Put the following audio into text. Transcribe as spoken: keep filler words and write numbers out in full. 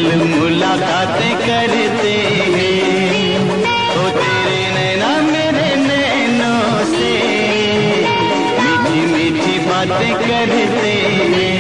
दिल मुलाकातें करते हैं। ओ तेरे नैना मेरे नैनों से मीठी मीठी बातें करते हैं।